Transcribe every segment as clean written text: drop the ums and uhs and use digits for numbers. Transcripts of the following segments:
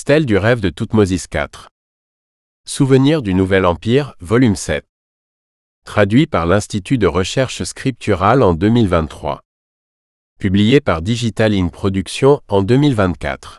Stèle du rêve de Thoutmôsis IV. Souvenirs du Nouvel Empire, volume 7. Traduit par l'Institut de recherche scripturale en 2023. Publié par Digital in Production en 2024.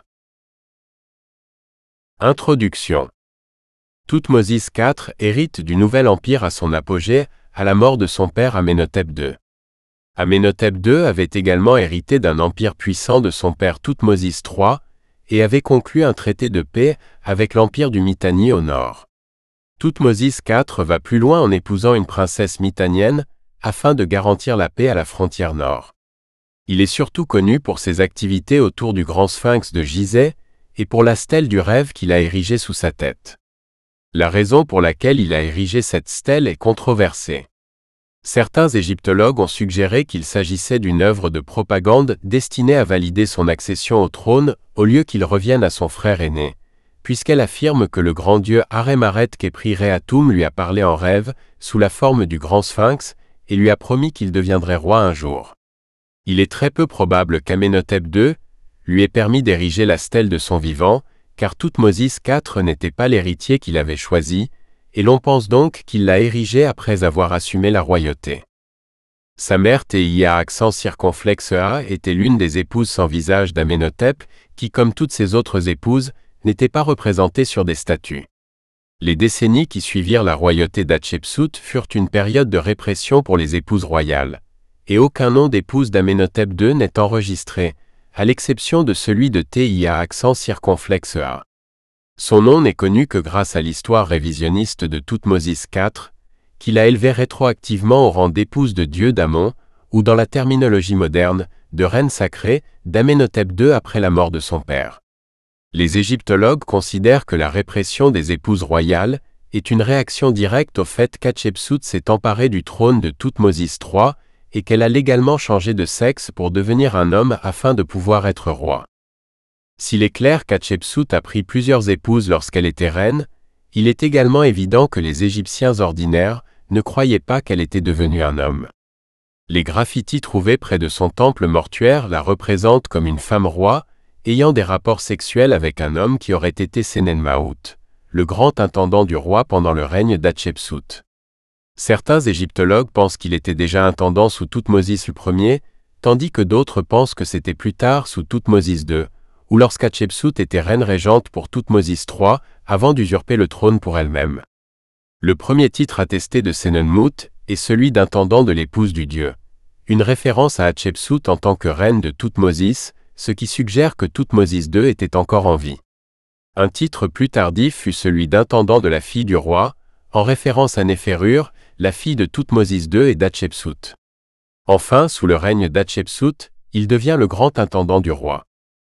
Introduction. Thoutmôsis IV hérite du Nouvel Empire à son apogée, à la mort de son père Amenhotep II. Amenhotep II avait également hérité d'un empire puissant de son père Thoutmôsis III, et avait conclu un traité de paix avec l'empire du Mitanni au nord. Thoutmôsis IV va plus loin en épousant une princesse mitannienne, afin de garantir la paix à la frontière nord. Il est surtout connu pour ses activités autour du grand sphinx de Gizeh, et pour la stèle du rêve qu'il a érigée sous sa tête. La raison pour laquelle il a érigé cette stèle est controversée. Certains égyptologues ont suggéré qu'il s'agissait d'une œuvre de propagande destinée à valider son accession au trône au lieu qu'il revienne à son frère aîné, puisqu'elle affirme que le grand dieu Aremareth-Khepri Rehatum lui a parlé en rêve, sous la forme du grand sphinx, et lui a promis qu'il deviendrait roi un jour. Il est très peu probable qu'Amenhotep II lui ait permis d'ériger la stèle de son vivant, car Thoutmôsis IV n'était pas l'héritier qu'il avait choisi, et l'on pense donc qu'il l'a érigée après avoir assumé la royauté. Sa mère Teia accent circonflexe A était l'une des épouses sans visage d'Amenhotep, qui comme toutes ses autres épouses, n'était pas représentée sur des statues. Les décennies qui suivirent la royauté d'Hatshepsut furent une période de répression pour les épouses royales, et aucun nom d'épouse d'Amenhotep II n'est enregistré, à l'exception de celui de Teia accent circonflexe A. Son nom n'est connu que grâce à l'histoire révisionniste de Thoutmôsis IV, qu'il a élevé rétroactivement au rang d'épouse de dieu d'Amon, ou dans la terminologie moderne, de reine sacrée, d'Amenhotep II après la mort de son père. Les égyptologues considèrent que la répression des épouses royales est une réaction directe au fait qu'Hatshepsut s'est emparée du trône de Thoutmôsis III et qu'elle a légalement changé de sexe pour devenir un homme afin de pouvoir être roi. S'il est clair qu'Hatshepsut a pris plusieurs épouses lorsqu'elle était reine, il est également évident que les Égyptiens ordinaires ne croyaient pas qu'elle était devenue un homme. Les graffitis trouvés près de son temple mortuaire la représentent comme une femme roi, ayant des rapports sexuels avec un homme qui aurait été Senenmaout, le grand intendant du roi pendant le règne d'Hatshepsut. Certains égyptologues pensent qu'il était déjà intendant sous Thoutmôsis Ier, tandis que d'autres pensent que c'était plus tard sous Thoutmôsis II, ou lorsqu'Hatshepsut était reine régente pour Thoutmôsis III, avant d'usurper le trône pour elle-même. Le premier titre attesté de Senenmout est celui d'intendant de l'épouse du dieu, une référence à Hatshepsut en tant que reine de Thoutmôsis, ce qui suggère que Thoutmôsis II était encore en vie. Un titre plus tardif fut celui d'intendant de la fille du roi, en référence à Néferur, la fille de Thoutmôsis II et d'Hatshepsut. Enfin, sous le règne d'Hatshepsut, il devient le grand intendant du roi.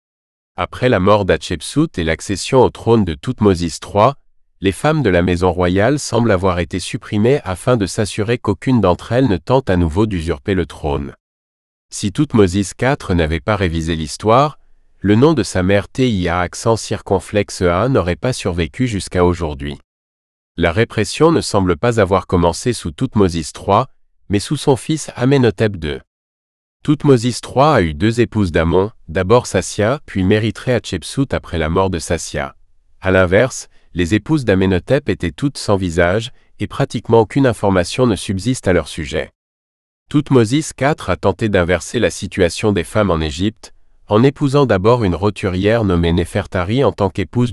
Après la mort d'Hatshepsut et l'accession au trône de Thoutmôsis III, les femmes de la maison royale semblent avoir été supprimées afin de s'assurer qu'aucune d'entre elles ne tente à nouveau d'usurper le trône. Si Thoutmôsis IV n'avait pas révisé l'histoire, le nom de sa mère Teia accent circonflexe A n'aurait pas survécu jusqu'à aujourd'hui. La répression ne semble pas avoir commencé sous Thoutmôsis III, mais sous son fils Amenhotep II. Thoutmôsis III a eu deux épouses d'Amon, d'abord Sassia, puis Mérithré Hatshepsut après la mort de Sassia. À l'inverse, les épouses d'Amenhotep étaient toutes sans visage, et pratiquement aucune information ne subsiste à leur sujet. Thoutmôsis IV a tenté d'inverser la situation des femmes en Égypte, en épousant d'abord une roturière nommée Néfertari en tant qu'épouse